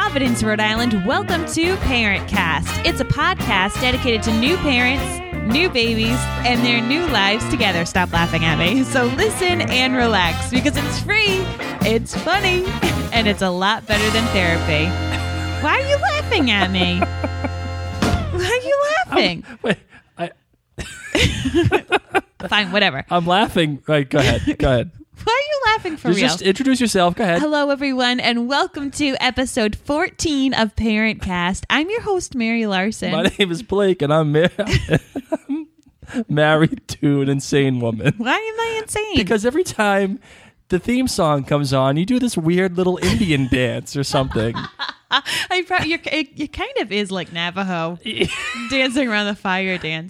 Providence, Rhode Island, welcome to Parent Cast. It's a podcast dedicated to new parents, new babies, and their new lives together. Stop laughing at me. So listen and relax because it's free, it's funny, and it's a lot better than therapy. Why are you laughing at me? Why are you laughing? Fine, whatever. I'm laughing. Right, go ahead. Go ahead. Why are you laughing for real? Just introduce yourself. Go ahead. Hello, everyone, and welcome to episode 14 of Parent Cast. I'm your host, Mary Larson. My name is Blake, and I'm married to an insane woman. Why am I insane? Because every time the theme song comes on, you do this weird little Indian dance or something. You kind of is like Navajo, dancing around the fire dance.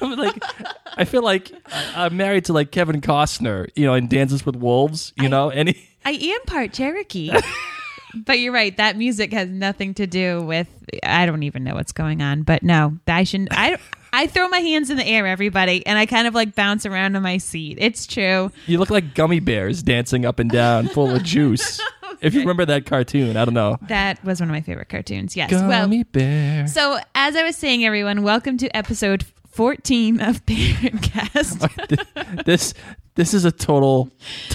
I feel like I'm married to like Kevin Costner, in Dances with Wolves, and I am part Cherokee. But you're right. That music has nothing to do with, I don't even know what's going on. But no, I shouldn't. I throw my hands in the air, everybody, and I kind of like bounce around in my seat. It's true. You look like gummy bears dancing up and down full of juice. If you remember that cartoon, I don't know. That was one of my favorite cartoons, yes. Gummy bear. So as I was saying, everyone, welcome to episode 14 of Parent Cast. This is a total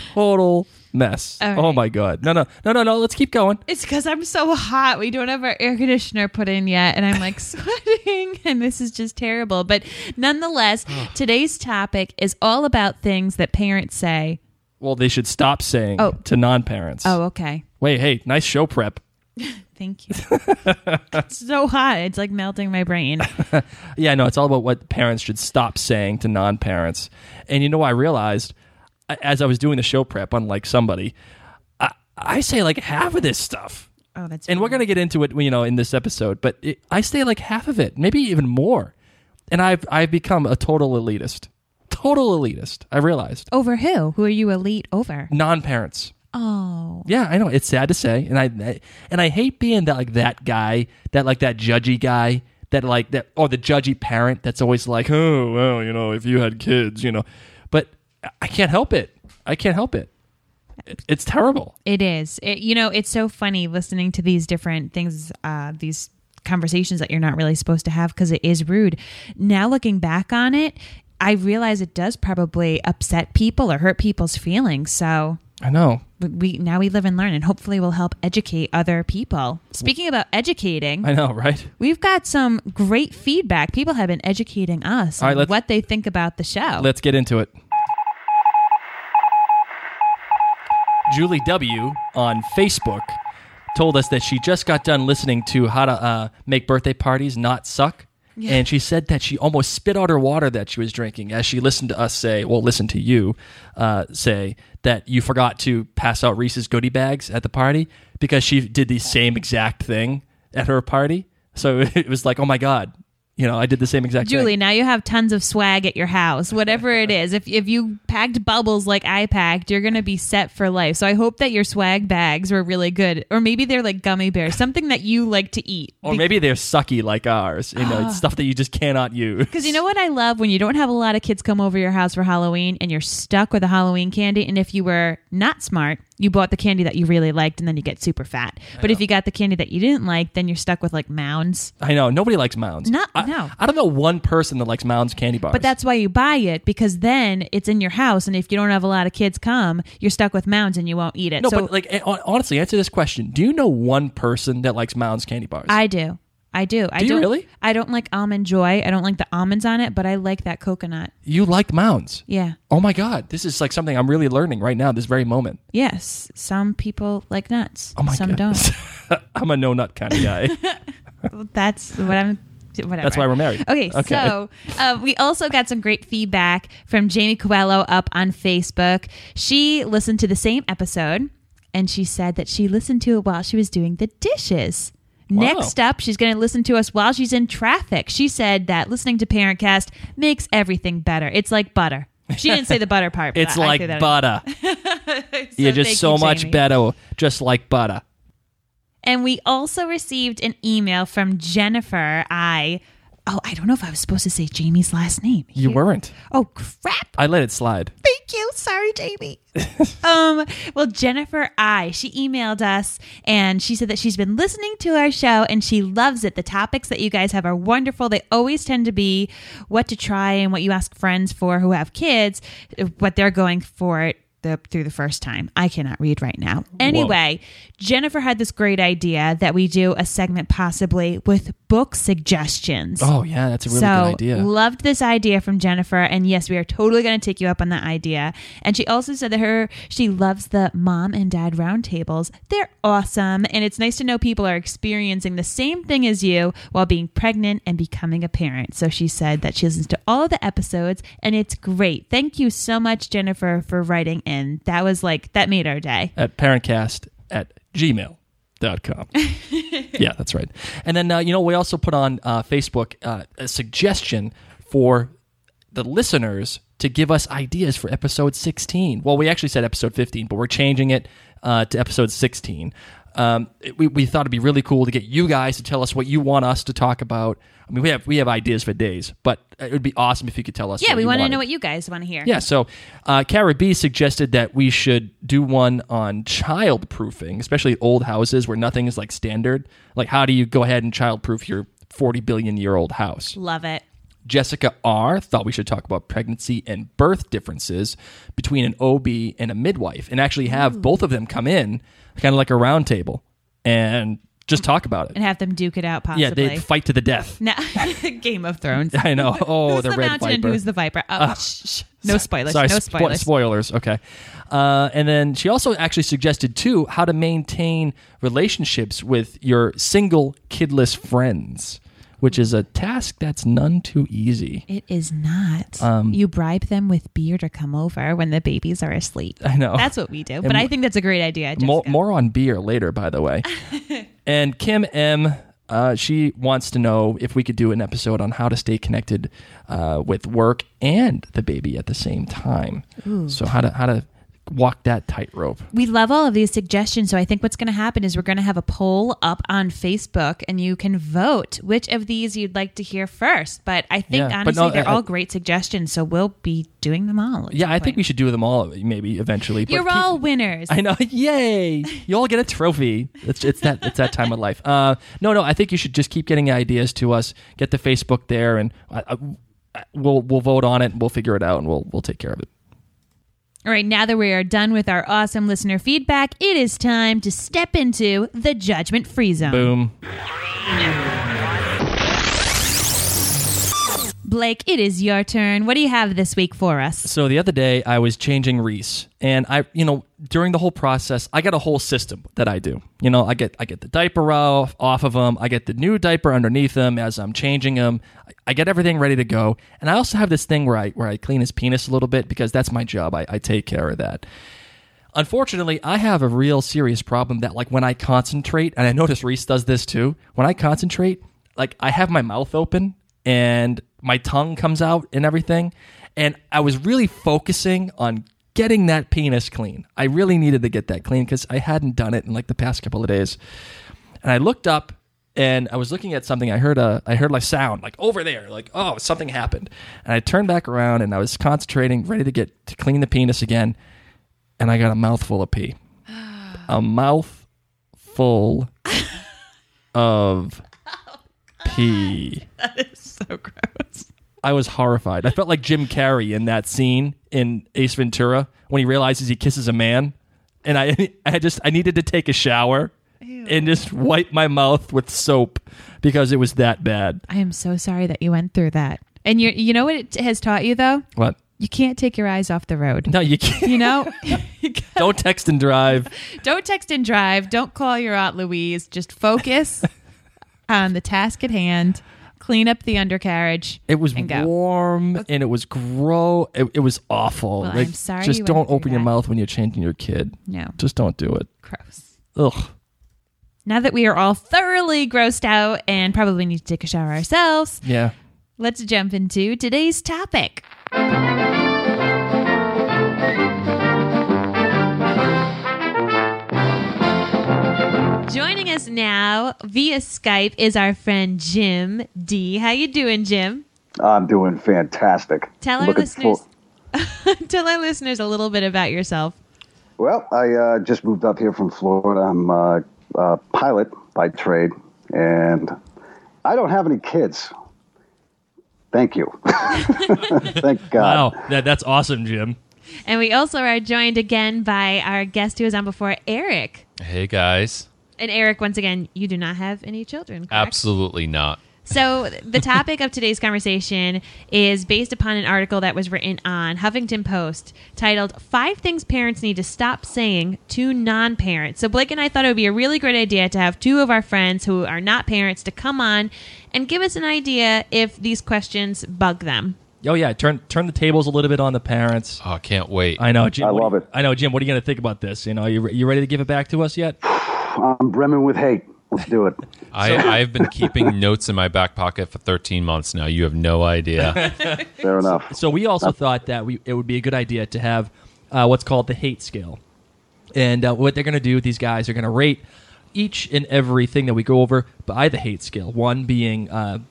mess. Right. Oh my God. No. Let's keep going. It's because I'm so hot. We don't have our air conditioner put in yet. And I'm like sweating. And this is just terrible. But nonetheless, today's topic is all about things that parents say. Well, they should stop saying to non-parents. Oh, okay. Wait, hey, nice show prep. Thank you. It's so hot. It's like melting my brain. Yeah, no, it's all about what parents should stop saying to non-parents. And I realized as I was doing the show prep, unlike somebody, I say like half of this stuff. Oh, that's and we're going to get into it, in this episode, but I say like half of it, maybe even more. And I've become a total elitist. Total elitist, I realized. Over who? Who are you elite over? Non-parents. Oh. Yeah, I know. It's sad to say. And I hate being that guy, that judgy guy, the judgy parent that's always like, oh, well, if you had kids, But I can't help it. It's terrible. It is. It's so funny listening to these different things, these conversations that you're not really supposed to have because it is rude. Now looking back on it, I realize it does probably upset people or hurt people's feelings. So I know. We live and learn, and hopefully we'll help educate other people. Speaking about educating, I know, right? We've got some great feedback. People have been educating us on what they think about the show. Let's get into it. Julie W. on Facebook told us that she just got done listening to how to make birthday parties not suck. Yeah. And she said that she almost spit out her water that she was drinking as she listened to us say that you forgot to pass out Reese's goodie bags at the party because she did the same exact thing at her party. So it was like, oh my God. I did the same exact thing. Julie, now you have tons of swag at your house, whatever it is. If you packed bubbles like I packed, you're going to be set for life. So I hope that your swag bags were really good. Or maybe they're like gummy bears, something that you like to eat. Or maybe they're sucky like ours, stuff that you just cannot use. Because you know what I love? When you don't have a lot of kids come over your house for Halloween and you're stuck with a Halloween candy. And if you were not smart, you bought the candy that you really liked and then you get super fat. But if you got the candy that you didn't like, then you're stuck with like Mounds. I know. Nobody likes Mounds. No. I don't know one person that likes Mounds candy bars. But that's why you buy it, because then it's in your house. And if you don't have a lot of kids come, you're stuck with Mounds and you won't eat it. No, but honestly, answer this question. Do you know one person that likes Mounds candy bars? I do. Do you really? I don't like Almond Joy. I don't like the almonds on it, but I like that coconut. You like Mounds? Yeah. Oh my God. This is like something I'm really learning right now, this very moment. Yes. Some people like nuts. Oh my Some goodness. Don't. I'm a no nut kind of guy. That's what I'm... Whatever. That's why we're married. Okay. So we also got some great feedback from Jamie Coelho up on Facebook. She listened to the same episode, and she said that she listened to it while she was doing the dishes. Wow. Next up, she's going to listen to us while she's in traffic. She said that listening to Parent Cast makes everything better. It's like butter. She didn't say the butter part. But it's like butter. You're just so much better, just like butter. And we also received an email from Jennifer I Oh, I don't know if I was supposed to say Jamie's last name. You weren't. Oh, crap. I let it slide. Thank you. Sorry, Jamie. Well, Jennifer she emailed us and she said that she's been listening to our show and she loves it. The topics that you guys have are wonderful. They always tend to be what to try and what you ask friends for who have kids, what they're going for through the first time. I cannot read right now. Anyway, Jennifer had this great idea that we do a segment possibly with book suggestions. Oh, yeah, that's a really good idea. Loved this idea from Jennifer. And yes, we are totally going to take you up on that idea. And she also said that she loves the mom and dad roundtables. They're awesome. And it's nice to know people are experiencing the same thing as you while being pregnant and becoming a parent. So she said that she listens to all of the episodes and it's great. Thank you so much, Jennifer, for writing in. That made our day. At parentcast@gmail.com. Yeah, that's right. And then, we also put on Facebook a suggestion for the listeners to give us ideas for episode 16. Well, we actually said episode 15, but we're changing it to episode 16. We thought it'd be really cool to get you guys to tell us what you want us to talk about. I mean, we have ideas for days, but it would be awesome if you could tell us. Yeah, we want to know what you guys want to hear. Yeah, so Cara B suggested that we should do one on child-proofing, especially old houses where nothing is like standard. Like, how do you go ahead and child-proof your 40 billion-year-old house? Love it. Jessica R. thought we should talk about pregnancy and birth differences between an OB and a midwife, and actually have both of them come in, kind of like a round table, and just talk about it. And have them duke it out, possibly. Yeah, they'd fight to the death. No. Game of Thrones. I know. Oh, who's the red mountain viper. and who's the viper? Oh, no spoilers. Sorry, no spoilers. Spoilers. Okay. And then she also actually suggested, too, how to maintain relationships with your single, kidless friends, which is a task that's none too easy. It is not. You bribe them with beer to come over when the babies are asleep. I know. That's what we do. But I think that's a great idea. More on beer later, by the way. And Kim M., she wants to know if we could do an episode on how to stay connected with work and the baby at the same time. Ooh. So how to walk that tightrope. We love all of these suggestions. So I think what's going to happen is we're going to have a poll up on Facebook and you can vote which of these you'd like to hear first. But I think honestly, they're all great suggestions. So we'll be doing them all. Yeah, I think we should do them all maybe eventually. You're all winners. I know. Yay. You all get a trophy. It's that time of life. No, I think you should just keep getting ideas to us. Get the Facebook there and we'll vote on it and we'll figure it out and we'll take care of it. All right, now that we are done with our awesome listener feedback, it is time to step into the judgment-free zone. Boom. Blake, it is your turn. What do you have this week for us? So the other day, I was changing Reese, and during the whole process, I got a whole system that I do. I get the diaper off of him. I get the new diaper underneath him as I'm changing him. I get everything ready to go, and I also have this thing where I clean his penis a little bit because that's my job. I take care of that. Unfortunately, I have a real serious problem that, like, when I concentrate, and I notice Reese does this too. When I concentrate, like, I have my mouth open and my tongue comes out and everything, and I was really focusing on getting that penis clean. I really needed to get that clean because I hadn't done it in like the past couple of days. And I looked up and I was looking at something. I heard like sound like over there, like, oh, something happened. And I turned back around and I was concentrating, ready to clean the penis again. And I got a mouthful of pee. A mouthful of pee. That is so gross. I was horrified. I felt like Jim Carrey in that scene in Ace Ventura when he realizes he kisses a man. And I needed to take a shower. Ew. And just wipe my mouth with soap because it was that bad. I am so sorry that you went through that. And you know what it has taught you, though? What? You can't take your eyes off the road. No, you can't. Don't text and drive. Don't text and drive. Don't call your Aunt Louise. Just focus on the task at hand. Clean up the undercarriage. It was warm and it was gross. It was awful. Well, I'm sorry. Just don't open your mouth when you're changing your kid. No. Just don't do it. Gross. Ugh. Now that we are all thoroughly grossed out and probably need to take a shower ourselves, yeah, let's jump into today's topic. Joining us now via Skype is our friend Jim D. How you doing, Jim? I'm doing fantastic. Tell our listeners tell our listeners a little bit about yourself. Well, I just moved up here from Florida. I'm a pilot by trade, and I don't have any kids. Thank you. Thank God. Wow, that's awesome, Jim. And we also are joined again by our guest who was on before, Eric. Hey, guys. And Eric, once again, you do not have any children, correct? Absolutely not. So the topic of today's conversation is based upon an article that was written on Huffington Post titled 5 Things Parents Need to Stop Saying to Non-Parents. So Blake and I thought it would be a really great idea to have 2 of our friends who are not parents to come on and give us an idea if these questions bug them. Oh yeah, turn the tables a little bit on the parents. Oh, I can't wait. I know, Jim. I love it. I know, Jim. What are you going to think about this? You know, you ready to give it back to us yet? I'm brimming with hate. Let's do it. I've been keeping notes in my back pocket for 13 months now. You have no idea. Fair enough. So we also thought that it would be a good idea to have what's called the hate scale. And what they're going to do, these guys are going to rate each and everything that we go over by the hate scale. 1 being,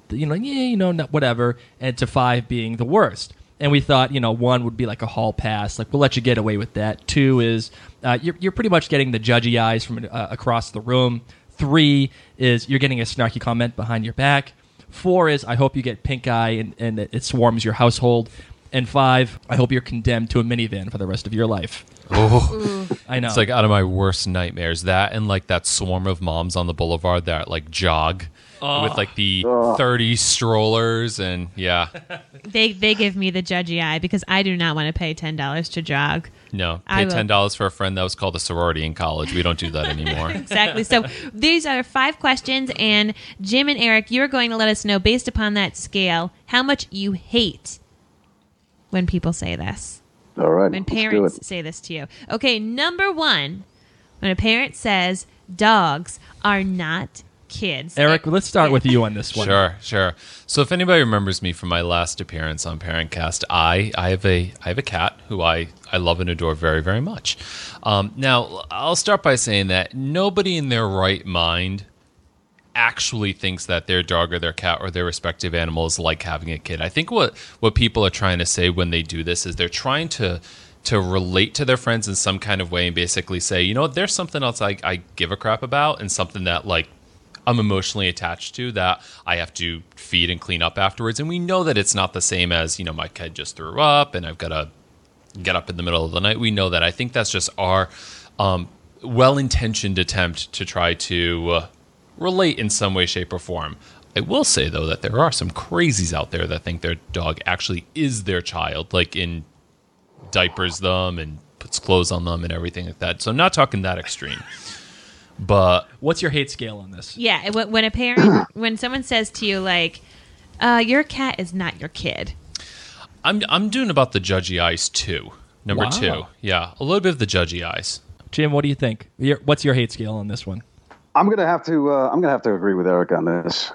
whatever, and to 5 being the worst. And we thought, 1 would be like a hall pass, like we'll let you get away with that. 2 is you're pretty much getting the judgy eyes from across the room. 3 is you're getting a snarky comment behind your back. 4 is I hope you get pink eye and it swarms your household. And 5, I hope you're condemned to a minivan for the rest of your life. Oh, I know. It's like out of my worst nightmares. That and like that swarm of moms on the boulevard that like jog with like the 30 strollers and yeah. They give me the judgy eye because I do not want to pay $10 to jog. No, pay $10 for a friend that was called a sorority in college. We don't do that anymore. Exactly. So these are 5 questions, and Jim and Eric, you're going to let us know, based upon that scale, how much you hate when people say this. All right. When let's do parents it. say this to you. Okay, number 1, when a parent says dogs are not kids. Eric, let's start with you on this one. Sure. So if anybody remembers me from my last appearance on Parentcast, I have a cat who I love and adore very, very much. Now, I'll start by saying that nobody in their right mind actually thinks that their dog or their cat or their respective animal is like having a kid. I think what people are trying to say when they do this is they're trying to relate to their friends in some kind of way and basically say, there's something else I give a crap about and something that like I'm emotionally attached to that I have to feed and clean up afterwards. And we know that it's not the same as, my kid just threw up and I've got to get up in the middle of the night. We know that. I think that's just our well-intentioned attempt to try to relate in some way, shape, or form. I will say, though, that there are some crazies out there that think their dog actually is their child, like in diapers them and puts clothes on them and everything like that. So I'm not talking that extreme. But what's your hate scale on this? Yeah, when a parent, when someone says to you, like, your cat is not your kid. I'm doing about the judgy eyes, too. Number Wow. 2. Yeah, a little bit of the judgy eyes. Jim, what do you think? What's your hate scale on this one? I'm gonna have to agree with Eric on this.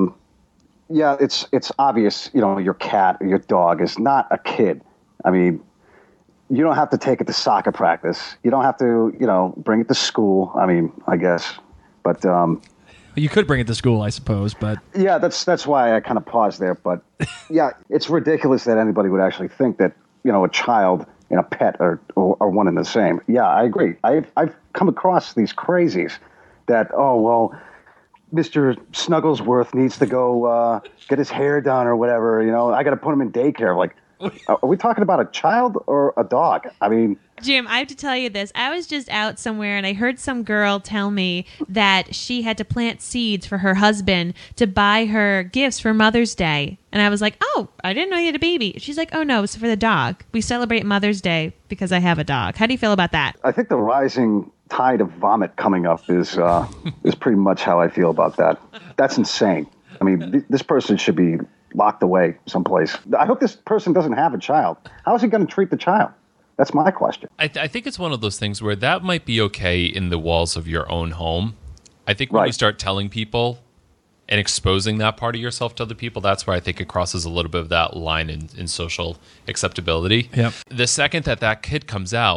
Yeah, it's obvious. Your cat or your dog is not a kid. I mean, you don't have to take it to soccer practice. You don't have to, bring it to school. I mean, I guess, but You could bring it to school, I suppose, but yeah, that's why I kind of paused there. But yeah, it's ridiculous that anybody would actually think that a child and a pet are one and the same. Yeah, I agree. I've come across these crazies that, oh, well, Mr. Snugglesworth needs to go get his hair done or whatever. I got to put him in daycare. Like, are we talking about a child or a dog? I mean, Jim, I have to tell you this. I was just out somewhere and I heard some girl tell me that she had to plant seeds for her husband to buy her gifts for Mother's Day. And I was like, oh, I didn't know you had a baby. She's like, oh, no, it's for the dog. We celebrate Mother's Day because I have a dog. How do you feel about that? I think the rising tide of vomit coming up is pretty much how I feel about that. That's insane. I mean, this person should be locked away someplace. I hope this person doesn't have a child. How is he going to treat the child? That's my question. I think it's one of those things where that might be okay in the walls of your own home. I think when you start telling people and exposing that part of yourself to other people, that's where I think it crosses a little bit of that line in social acceptability. Yep. The second that kid comes out,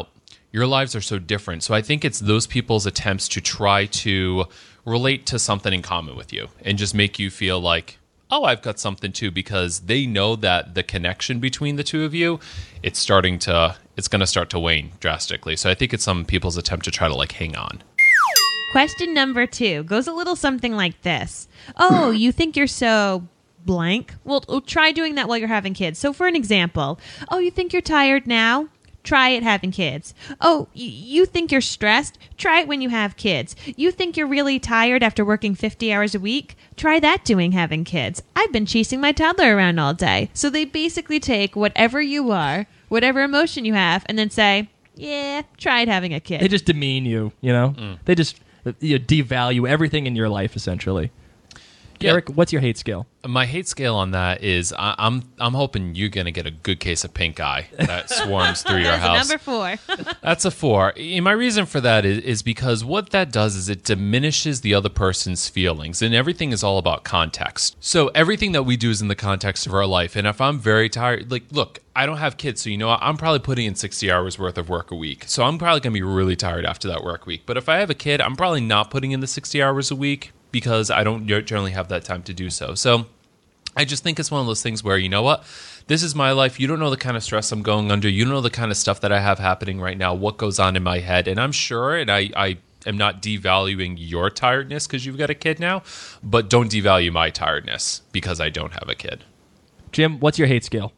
Your lives are so different. So I think it's those people's attempts to try to relate to something in common with you and just make you feel like, oh, I've got something too, because they know that the connection between the two of you, it's going to start to wane drastically. So I think it's some people's attempt to try to like hang on. Question number 2 goes a little something like this. Oh, you think you're so blank? Well, try doing that while you're having kids. So for an example, oh, you think you're tired now? Try it having kids. Oh, you think you're stressed? Try it when you have kids. You think you're really tired after working 50 hours a week? Try that doing having kids. I've been chasing my toddler around all day. So they basically take whatever you are, whatever emotion you have, and then say, yeah, try it having a kid. They just demean you, you know? They just devalue everything in your life, essentially. Yeah. Eric, what's your hate scale? My hate scale on that is I'm hoping you're going to get a good case of pink eye that swarms through your house. Number 4. That's a 4. And my reason for that is because what that does is it diminishes the other person's feelings, and everything is all about context. So everything that we do is in the context of our life. And if I'm very tired, like, look, I don't have kids, so I'm probably putting in 60 hours worth of work a week. So I'm probably going to be really tired after that work week. But if I have a kid, I'm probably not putting in the 60 hours a week, because I don't generally have that time to do so. So I just think it's one of those things where, you know what? This is my life. You don't know the kind of stress I'm going under. You don't know the kind of stuff that I have happening right now, what goes on in my head. And I'm sure, and I am not devaluing your tiredness because you've got a kid now, but don't devalue my tiredness because I don't have a kid. Jim, what's your hate scale?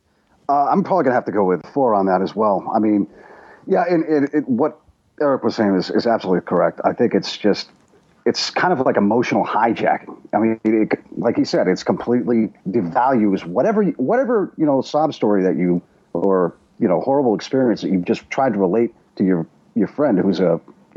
I'm probably going to have to go with 4 on that as well. I mean, yeah, and what Eric was saying is absolutely correct. I think it's kind of like emotional hijacking. I mean, like he said, it's completely devalues whatever sob story that you, or horrible experience that you just tried to relate to your friend who's a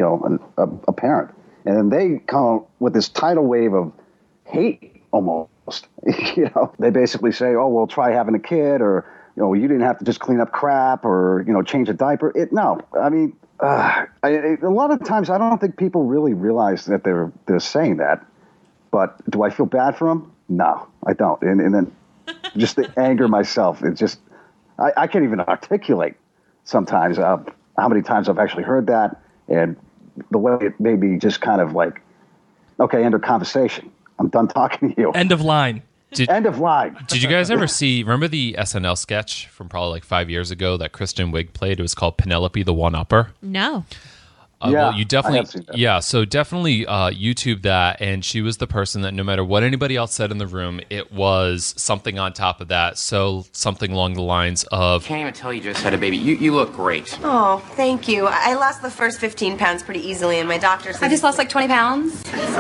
parent, and then they come with this tidal wave of hate almost. They basically say, oh, well, try having a kid, or you didn't have to just clean up crap, or change a diaper. No, I mean. A lot of times, I don't think people really realize that they're saying that. But do I feel bad for them? No, I don't. And then just the anger myself. It's just I can't even articulate sometimes how many times I've actually heard that, and the way it made me just kind of like, okay, end of conversation. I'm done talking to you. End of line. End of line. Did you guys ever remember the SNL sketch from probably like 5 years ago that Kristen Wiig played? It was called Penelope the One-Upper. No. Yeah, well, you definitely, I have seen that. yeah. So definitely YouTube that, and she was the person that no matter what anybody else said in the room, it was something on top of that. So something along the lines of, Can't even tell you just had a baby. You look great. Oh, thank you. I lost the first 15 pounds pretty easily, and my doctor said... I just lost like 20 pounds.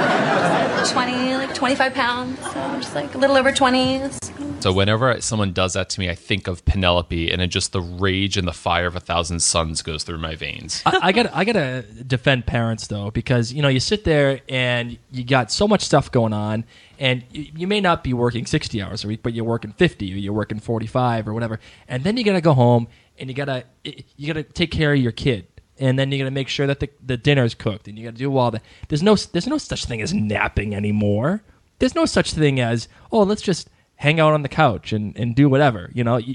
25 pounds. So just like a little over 20. So whenever someone does that to me, I think of Penelope, and it just the rage and the fire of 1,000 suns goes through my veins. I gotta defend parents though, because you sit there and you got so much stuff going on, and you may not be working 60 hours a week, but you're working 50 or you're working 45 or whatever, and then you gotta go home and you gotta take care of your kid, and then you gotta make sure that the dinner's cooked, and you gotta do all that. There's no such thing as napping anymore. There's no such thing as, oh, let's just hang out on the couch and do whatever.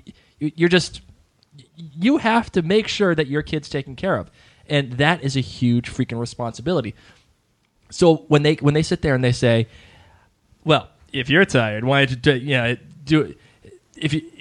You have to make sure that your kid's taken care of, and that is a huge freaking responsibility. So when they sit there and they say, well, if you're tired, why don't you do it? If you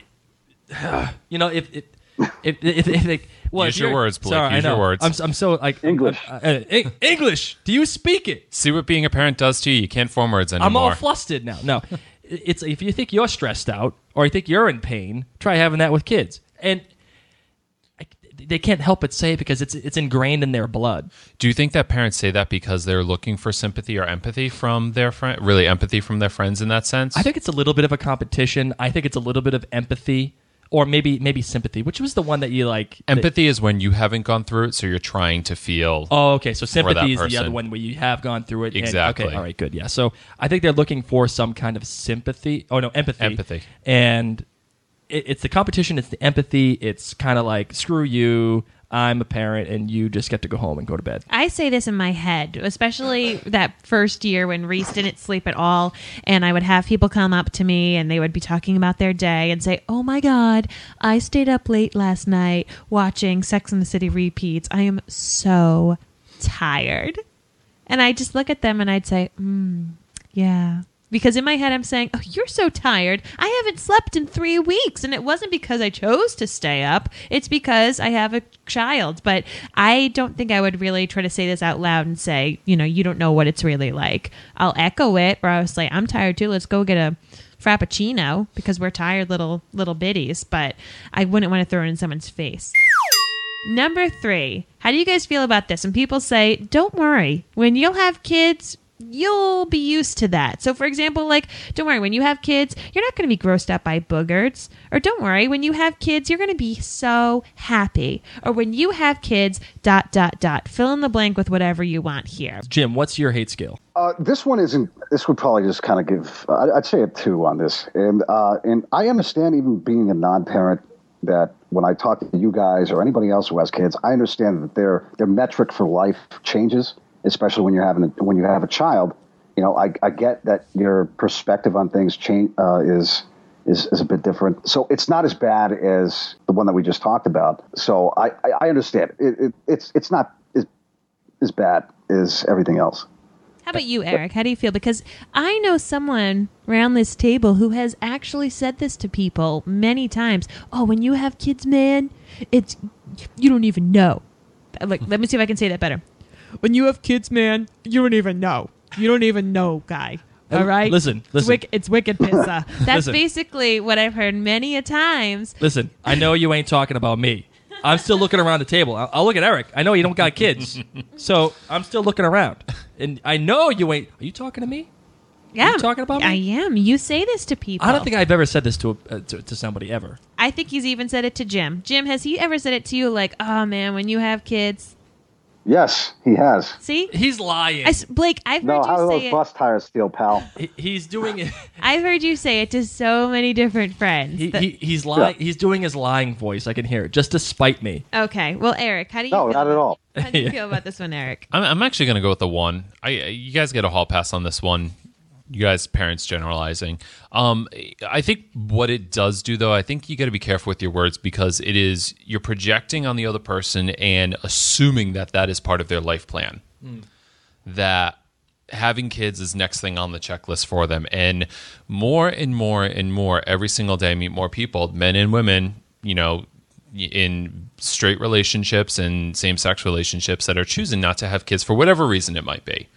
if they, well, Use your words, Blake. Sorry, Use I know. your words. I'm so like English. English. Do you speak it? See what being a parent does to you. You can't form words anymore. I'm all flustered now. No, it's if you think you're stressed out or you think you're in pain, try having that with kids. And they can't help but say it because it's ingrained in their blood. Do you think that parents say that because they're looking for sympathy or empathy from their friend? Really, empathy from their friends in that sense? I think it's a little bit of a competition. I think it's a little bit of empathy, or maybe sympathy. Which was the one that you like? Empathy is when you haven't gone through it, so you're trying to feel. Oh, okay. So for that sympathy is the person. other one where you have gone through it. Exactly. Okay. All right. Good. Yeah. So I think they're looking for some kind of sympathy. Oh no, empathy. Empathy. And it's the competition. It's the empathy. It's kind of like, screw you. I'm a parent and you just get to go home and go to bed. I say this in my head, especially that first year when Reese didn't sleep at all. And I would have people come up to me and they would be talking about their day and say, oh my God, I stayed up late last night watching Sex and the City repeats. I am so tired. And I just look at them and I'd say, yeah. Because in my head, I'm saying, oh, you're so tired. I haven't slept in 3 weeks. And it wasn't because I chose to stay up. It's because I have a child. But I don't think I would really try to say this out loud and say, you don't know what it's really like. I'll echo it where I was like, I'm tired too. Let's go get a Frappuccino because we're tired little biddies. But I wouldn't want to throw it in someone's face. Number 3. How do you guys feel about this? When people say, don't worry, when you'll have kids, you'll be used to that. So, for example, don't worry, when you have kids, you're not going to be grossed out by boogers. Or don't worry, when you have kids, you're going to be so happy. Or when you have kids, ... Fill in the blank with whatever you want here. Jim, what's your hate scale? This one isn't. This would probably just kind of give. I'd say a 2 on this, and I understand, even being a non-parent, that when I talk to you guys or anybody else who has kids, I understand that their metric for life changes, especially when you have a child. I get that your perspective on things change is a bit different. So it's not as bad as the one that we just talked about. So I understand. It's not as bad as everything else. How about you, Eric? How do you feel? Because I know someone around this table who has actually said this to people many times. Oh, when you have kids, man, you don't even know. Let me see if I can say that better. When you have kids, man, you don't even know. You don't even know, guy. All right? Listen. It's wicked pizza. That's Listen. Basically what I've heard many a times. Listen, I know you ain't talking about me. I'm still looking around the table. I'll look at Eric. I know you don't got kids. So I'm still looking around. And I know you ain't. Are you talking to me? Yeah. Are you talking about me? I am. You say this to people. I don't think I've ever said this to somebody ever. I think he's even said it to Jim. Jim, has he ever said it to you like, oh, man, when you have kids? Yes, he has. See? He's lying. Blake, I've heard How you do say those it. bus tires feel, pal? He's doing it. I've heard you say it to so many different friends. He's lying. Yeah. He's doing his lying voice. I can hear it, just to spite me. Okay. Well, Eric, how do you No, feel not at all. How do you feel about this one, Eric? I'm actually going to go with the 1. You guys get a hall pass on this one. You guys, parents generalizing. I think what it does do, though, I think you got to be careful with your words, because you're projecting on the other person and assuming that is part of their life plan. That having kids is next thing on the checklist for them. And more and more and more every single day I meet more people, men and women, in straight relationships and same-sex relationships, that are choosing not to have kids for whatever reason it might be,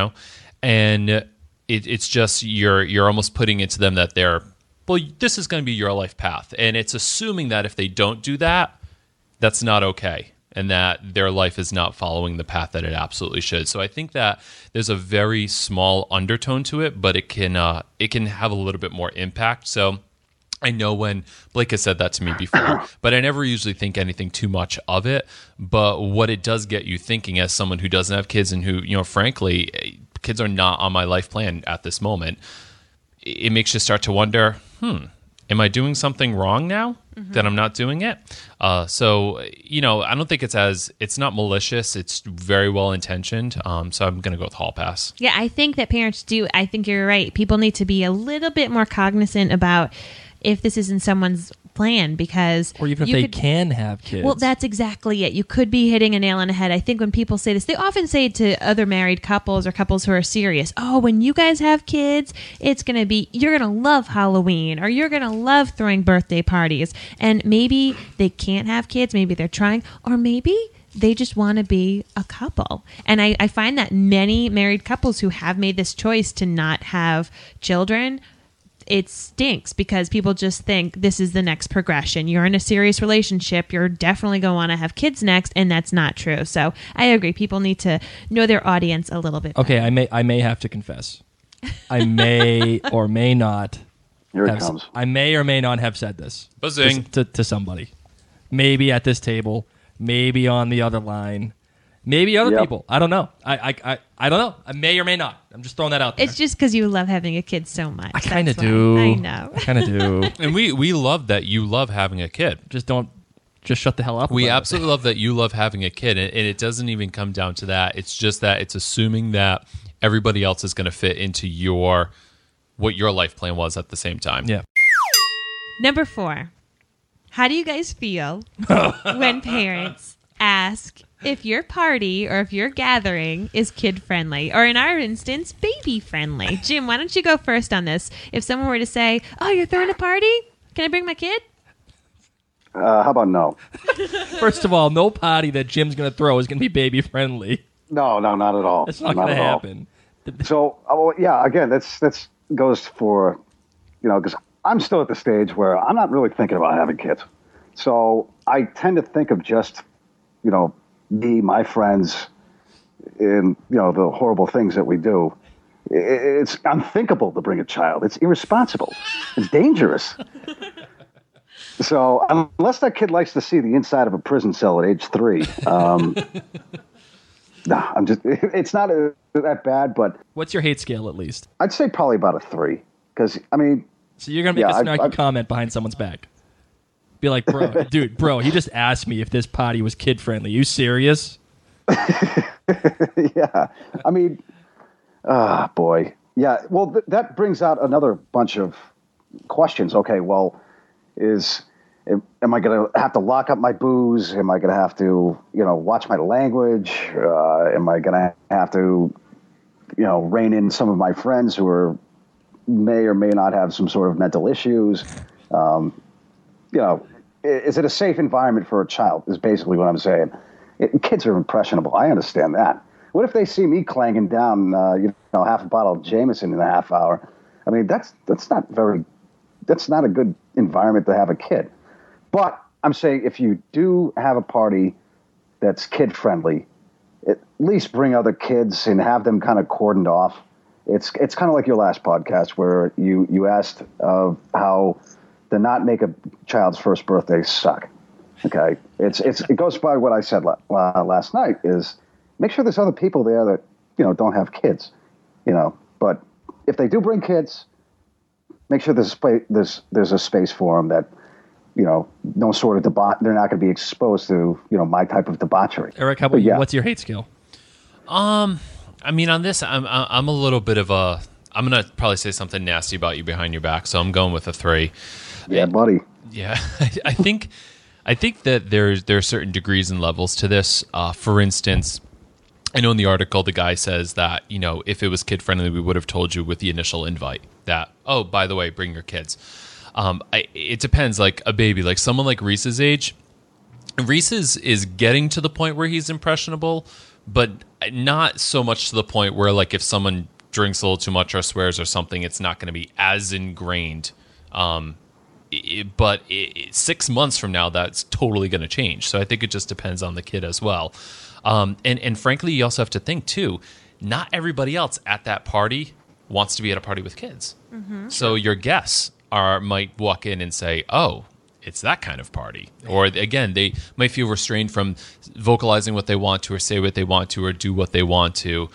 and it's just you're almost putting it to them that this is going to be your life path, and it's assuming that if they don't do that, that's not okay, and that their life is not following the path that it absolutely should. So I think that there's a very small undertone to it, but it can have a little bit more impact. So I know when Blake has said that to me before, but I never usually think anything too much of it. But what it does get you thinking, as someone who doesn't have kids and who, frankly, kids are not on my life plan at this moment, it makes you start to wonder, am I doing something wrong now that I'm not doing it? So, I don't think it's not malicious. It's very well intentioned. So I'm going to go with hall pass. Yeah, I think that parents do. I think you're right. People need to be a little bit more cognizant about if this is in someone's plan, because or even if they can have kids. Well, that's exactly it. You could be hitting a nail on the head. I think when people say this, they often say it to other married couples or couples who are serious. Oh, when you guys have kids, you're going to love Halloween, or you're going to love throwing birthday parties. And maybe they can't have kids. Maybe they're trying, or maybe they just want to be a couple. And I find that many married couples who have made this choice to not have children, it stinks, because people just think this is the next progression. You're in a serious relationship. You're definitely going to want to have kids next, and that's not true. So I agree. People need to know their audience a little bit better. Okay, I may have to confess. I may or may not. Here it comes. I may or may not have said this Buzzing. to somebody. Maybe at this table. Maybe on the other line. Maybe other people. I don't know. I don't know. I may or may not. I'm just throwing that out there. It's just because you love having a kid so much. I kind of That's do. why. I know. I kind of do. And we love that you love having a kid. Just don't just shut the hell up. We about it. absolutely love that you love having a kid, and it doesn't even come down to that. It's just that it's assuming that everybody else is going to fit into what your life plan was at the same time. Yeah. Number 4. How do you guys feel when parents ask if your party or if your gathering is kid-friendly, or in our instance, baby-friendly? Jim, why don't you go first on this? If someone were to say, oh, you're throwing a party? Can I bring my kid? How about no? First of all, no party that Jim's going to throw is going to be baby friendly. No, not at all. That's not going to at all. happen. So, yeah, again, that's goes for, because I'm still at the stage where I'm not really thinking about having kids. So I tend to think of just, me, my friends, and, the horrible things that we do. It's unthinkable to bring a child. It's irresponsible. It's dangerous. So unless that kid likes to see the inside of a prison cell at age 3, it's not that bad, but... What's your hate scale, at least? I'd say probably about a 3. Because, So you're going to make a snarky comment behind someone's back. Be like, bro, he just asked me if this potty was kid-friendly. You serious? Yeah. Boy. Yeah, well, that brings out another bunch of questions. Okay, well, am I going to have to lock up my booze? Am I going to have to, watch my language? Am I going to have to, rein in some of my friends who may or may not have some sort of mental issues? Is it a safe environment for a child is basically what I'm saying. Kids are impressionable. I understand that. What if they see me clanging down, half a bottle of Jameson in a half hour? That's not a good environment to have a kid. But I'm saying if you do have a party that's kid-friendly, at least bring other kids and have them kind of cordoned off. It's kind of like your last podcast where you asked how to not make a child's first birthday suck. Okay, it goes by what I said last night is make sure there's other people there that don't have kids, But if they do bring kids, make sure there's a space for them that no sort of they're not going to be exposed to my type of debauchery. Eric, how about you? What's your hate scale? On this, I'm a little bit of a. I'm gonna probably say something nasty about you behind your back, so I'm going with a 3. Yeah, buddy. Yeah, I think that there are certain degrees and levels to this. For instance, I know in the article the guy says that if it was kid friendly, we would have told you with the initial invite that, oh, by the way, bring your kids. It depends. Like a baby, like someone like Reese's age. Reese is getting to the point where he's impressionable, but not so much to the point where, like, if someone drinks a little too much or swears or something, it's not going to be as ingrained. But 6 months from now, that's totally going to change. So I think it just depends on the kid as well. And frankly, you also have to think too, not everybody else at that party wants to be at a party with kids. Mm-hmm. So your guests might walk in and say, oh, it's that kind of party. Or again, they might feel restrained from vocalizing what they want to or say what they want to or do what they want to.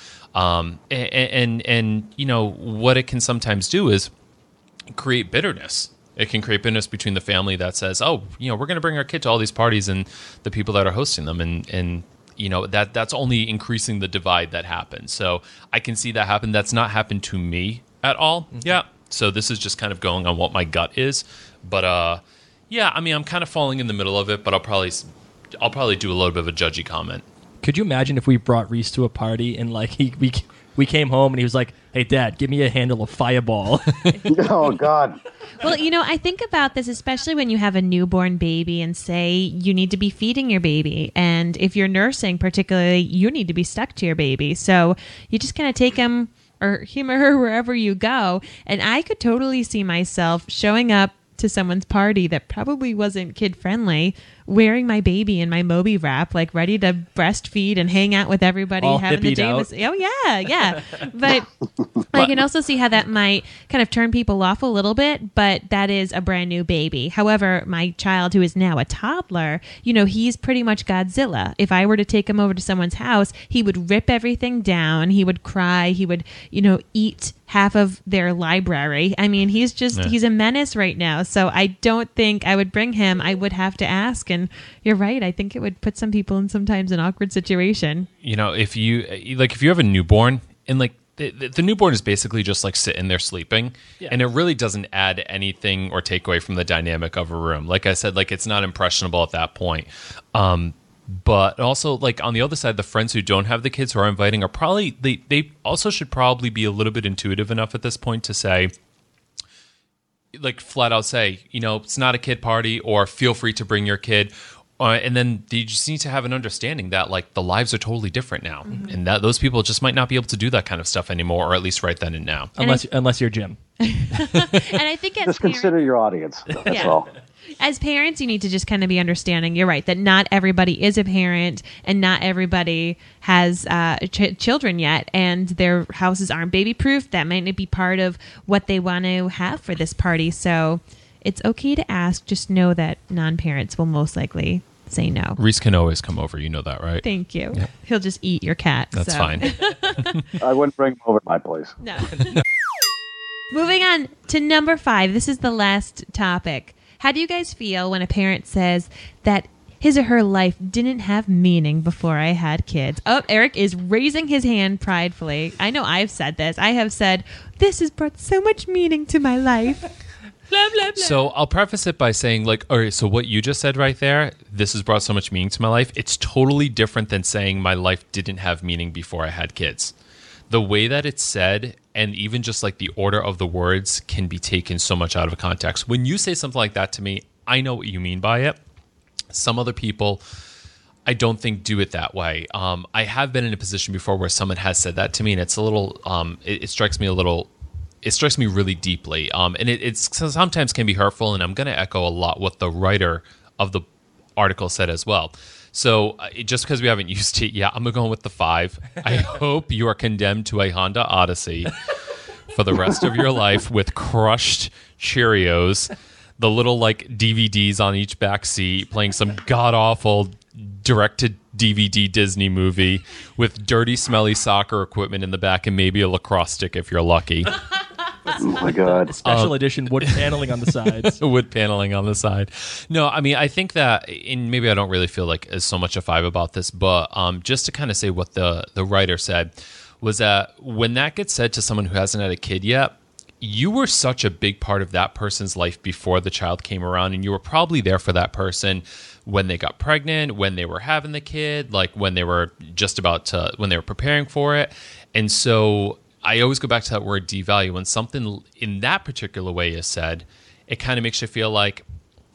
And what it can sometimes do is create bitterness. It can create bitterness between the family that says, oh, we're going to bring our kid to all these parties and the people that are hosting them. And that's only increasing the divide that happens. So I can see that happen. That's not happened to me at all. Mm-hmm. Yeah. So this is just kind of going on what my gut is. But, I'm kind of falling in the middle of it, but I'll probably do a little bit of a judgy comment. Could you imagine if we brought Reese to a party and we came home and he was like, hey, Dad, give me a handle of Fireball. Oh, God. Well, I think about this, especially when you have a newborn baby and say you need to be feeding your baby. And if you're nursing, particularly, you need to be stuck to your baby. So you just kind of take him or her wherever you go. And I could totally see myself showing up to someone's party that probably wasn't kid friendly, wearing my baby in my Moby wrap, like ready to breastfeed and hang out with everybody, all having the Jameson. Oh yeah. But I can also see how that might kind of turn people off a little bit, but that is a brand new baby. However, my child, who is now a toddler, he's pretty much Godzilla. If I were to take him over to someone's house, he would rip everything down. He would cry. He would, eat half of their library. I mean, he's a menace right now. So I don't think I would bring him. I would have to ask And you're right. I think it would put some people in sometimes an awkward situation. You know, if you have a newborn and like the newborn is basically just like sitting there sleeping, and it really doesn't add anything or take away from the dynamic of a room. Like I said, like it's not impressionable at that point. But also, like on the other side, the friends who don't have the kids who are inviting are probably they also should probably be a little bit intuitive enough at this point to say, like flat out say, you know, it's not a kid party, or feel free to bring your kid. And then you just need to have an understanding that like the lives are totally different now, and that those people just might not be able to do that kind of stuff anymore, or at least right then and now. Unless you're Jim. And I think as Just consider your audience. That's all. As parents, you need to just kind of be understanding. You're right that not everybody is a parent, and not everybody has children yet, and their houses aren't baby proof. That might not be part of what they want to have for this party. So it's okay to ask. Just know that non-parents will most likely say no. Reese can always come over. You know that, right? Thank you. Yeah. He'll just eat your cat. That's fine. I wouldn't bring him over to my place. No. Moving on to number 5. This is the last topic. How do you guys feel when a parent says that his or her life didn't have meaning before I had kids? Oh, Eric is raising his hand pridefully. I know I've said this. I have said, this has brought so much meaning to my life. Blah, blah, blah. So I'll preface it by saying, like, all right, so what you just said right there, this has brought so much meaning to my life. It's totally different than saying my life didn't have meaning before I had kids. The way that it's said, and even just like the order of the words, can be taken so much out of context. When you say something like that to me, I know what you mean by it. Some other people, I don't think do it that way. I have been in a position before where someone has said that to me, and it's a little, it strikes me a little, it strikes me really deeply. And it's sometimes can be hurtful, and I'm going to echo a lot what the writer of the article said as well. So just because we haven't used it yet, I'm going with the 5. I hope you are condemned to a Honda Odyssey for the rest of your life with crushed Cheerios, the little like DVDs on each back seat, playing some god-awful direct-to-DVD Disney movie with dirty, smelly soccer equipment in the back, and maybe a lacrosse stick if you're lucky. Oh my God. Special edition wood paneling on the sides. Wood paneling on the side. No, I mean, I think that, and maybe I don't really feel like as so much a 5 about this, but just to kind of say what the writer said was that when that gets said to someone who hasn't had a kid yet, you were such a big part of that person's life before the child came around, and you were probably there for that person when they got pregnant, when they were having the kid, like when they were just about to, when they were preparing for it. And so I always go back to that word devalue. When something in that particular way is said, it kind of makes you feel like,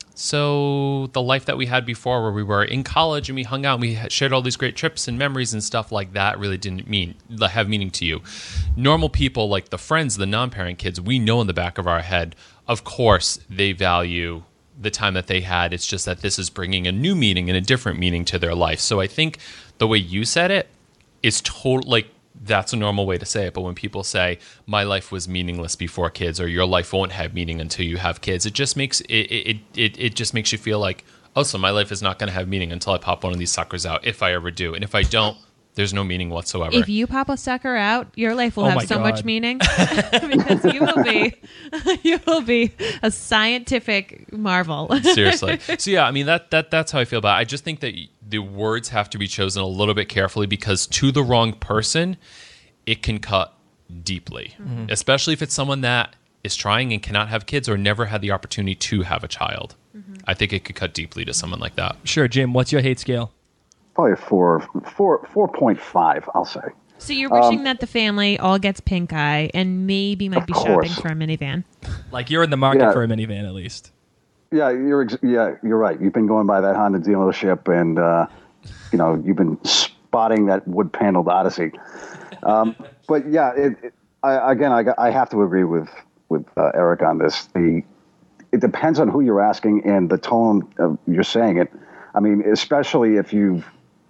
so the life that we had before where we were in college and we hung out and we shared all these great trips and memories and stuff like that really didn't have meaning to you. Normal people like the friends, the non-parent kids, we know in the back of our head, of course, they value the time that they had. It's just that this is bringing a new meaning and a different meaning to their life. So I think the way you said it is like, that's a normal way to say it. But when people say my life was meaningless before kids, or your life won't have meaning until you have kids, it just makes it just makes you feel like, oh, so my life is not going to have meaning until I pop one of these suckers out, if I ever do. And if I don't, there's no meaning whatsoever. If you pop a sucker out, your life will have so God. much meaning because you will be a scientific marvel. Seriously. So yeah, I mean that's how I feel about it. I just think that the words have to be chosen a little bit carefully, because to the wrong person, it can cut deeply, especially if it's someone that is trying and cannot have kids or never had the opportunity to have a child. I think it could cut deeply to someone like that. Sure, Jim, what's your hate scale? Probably a 4.5, I'll say. So you're wishing that the family all gets pink eye and maybe might be shopping for a minivan. Like you're in the market for a minivan at least. Yeah, you're right. You've been going by that Honda dealership, and you've been spotting that wood-paneled Odyssey. But yeah, I have to agree with Eric on this. It depends on who you're asking and the tone of you're saying it. I mean, especially if you're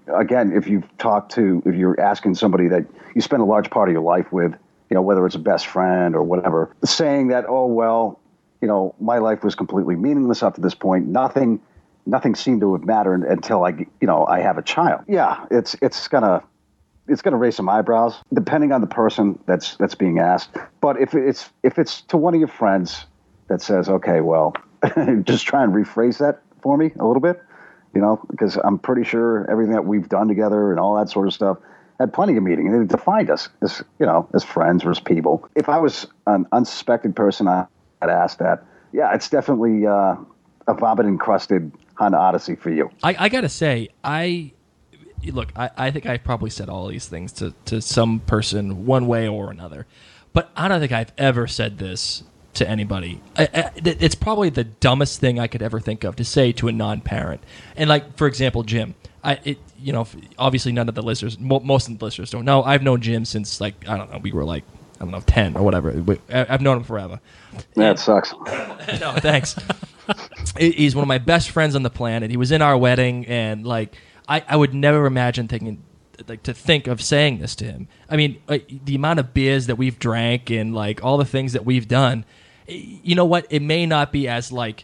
asking somebody that you spend a large part of your life with, whether it's a best friend or whatever, saying that, oh, well, my life was completely meaningless up to this point. Nothing seemed to have mattered until I have a child. Yeah, it's gonna raise some eyebrows depending on the person that's being asked. But if it's to one of your friends that says, okay, well, just try and rephrase that for me a little bit. you know, because I'm pretty sure everything that we've done together and all that sort of stuff had plenty of meaning, and it defined us as, you know, as friends or as people. If I was an unsuspecting person, I'd ask that. Yeah, it's definitely a vomit-encrusted Honda Odyssey for you. I gotta say, I think I probably said all these things to some person one way or another, but I don't think I've ever said this to anybody. It's probably the dumbest thing I could ever think of to say to a non-parent. And like, for example, Jim, obviously none of the listeners, most of the listeners don't know. I've known Jim since, like, I don't know, we were like, 10 or whatever. I've known him forever. That sucks. No, thanks. He's one of my best friends on the planet. He was in our wedding, and like, I would never imagine to think of saying this to him. I mean, the amount of beers that we've drank and like all the things that we've done. You know what? It may not be as like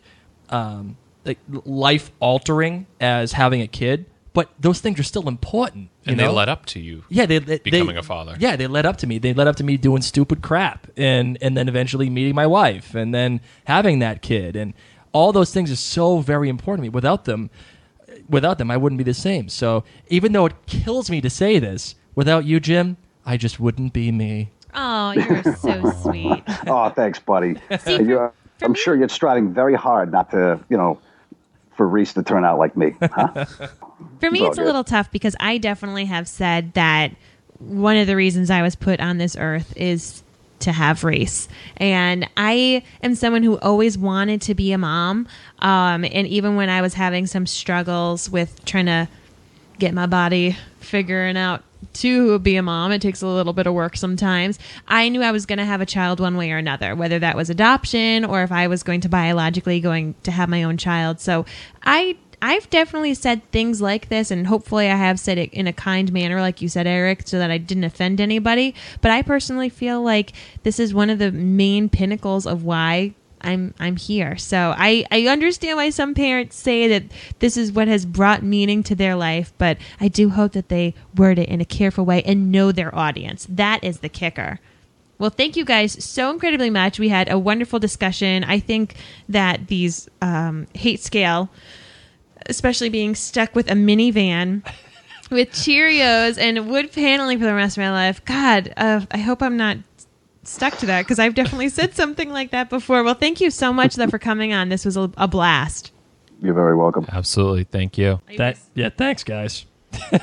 life altering as having a kid, but those things are still important. And they led up to you. Yeah, they becoming a father. Yeah, they led up to me. They led up to me doing stupid crap, and then eventually meeting my wife, and then having that kid, and all those things are so very important to me. Without them, I wouldn't be the same. So even though it kills me to say this, without you, Jim, I just wouldn't be me. Oh, you're so sweet. Oh, thanks, buddy. I'm sure you're striving very hard not to, you know, for Reese to turn out like me. Huh? For me, it's a little tough because I definitely have said that one of the reasons I was put on this earth is to have Reese. And I am someone who always wanted to be a mom. And even when I was having some struggles with trying to get my body figuring out to be a mom, it takes a little bit of work sometimes. I knew I was going to have a child one way or another, whether that was adoption or if I was going to biologically going to have my own child. So I've definitely said things like this, and hopefully I have said it in a kind manner, like you said, Eric, so that I didn't offend anybody. But I personally feel like this is one of the main pinnacles of why I'm here. So I understand why some parents say that this is what has brought meaning to their life, but I do hope that they word it in a careful way and know their audience. That is the kicker. Well, thank you guys so incredibly much. We had a wonderful discussion. I think that these hate scale, especially being stuck with a minivan with Cheerios and wood paneling for the rest of my life. God, I hope I'm not stuck to that because I've definitely said something like that before. Well, thank you so much though for coming on. This was a blast. You're very welcome. Absolutely. Thank you. Thanks, guys. I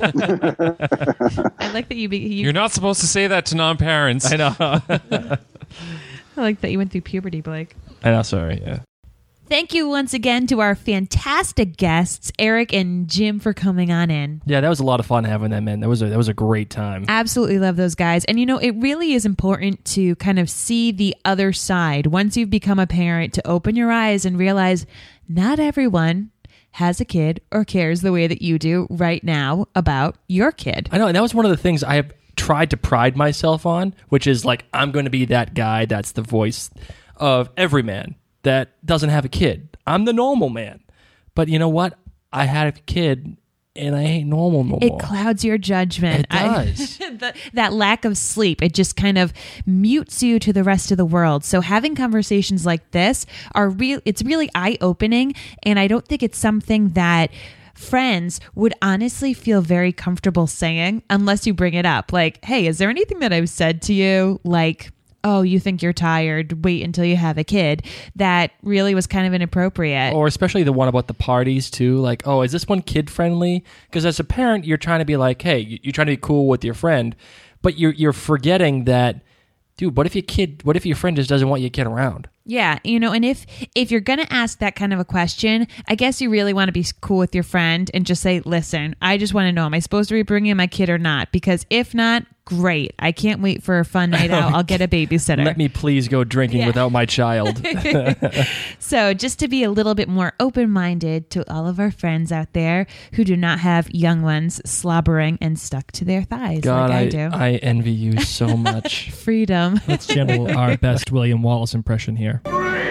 like that You're not supposed to say that to non-parents. I know. I like that you went through puberty, Blake. I know, sorry, yeah. Thank you once again to our fantastic guests, Eric and Jim, for coming on in. Yeah, that was a lot of fun having them in. That was a great time. Absolutely love those guys. And, you know, it really is important to kind of see the other side once you've become a parent, to open your eyes and realize not everyone has a kid or cares the way that you do right now about your kid. I know, and that was one of the things I have tried to pride myself on, which is like, I'm going to be that guy that's the voice of every man that doesn't have a kid. I'm the normal man. But you know what? I had a kid and I ain't normal no more. It clouds your judgment. It does. That lack of sleep, it just kind of mutes you to the rest of the world. So having conversations like this it's really eye-opening, and I don't think it's something that friends would honestly feel very comfortable saying unless you bring it up. Like, hey, is there anything that I've said to you, like, oh, you think you're tired, wait until you have a kid, that really was kind of inappropriate. Or especially the one about the parties too, like, oh, is this one kid friendly? Because as a parent, you're trying to be like, hey, you're trying to be cool with your friend, but you're forgetting that, dude, what if your friend just doesn't want your kid around? Yeah, you know, and if you're going to ask that kind of a question, I guess you really want to be cool with your friend and just say, listen, I just want to know, am I supposed to be bringing my kid or not? Because if not, great. I can't wait for a fun night out. I'll get a babysitter. Let me please go drinking without my child. So just to be a little bit more open-minded to all of our friends out there who do not have young ones slobbering and stuck to their thighs God, like I do. I envy you so much. Freedom. Let's channel our best William Wallace impression here.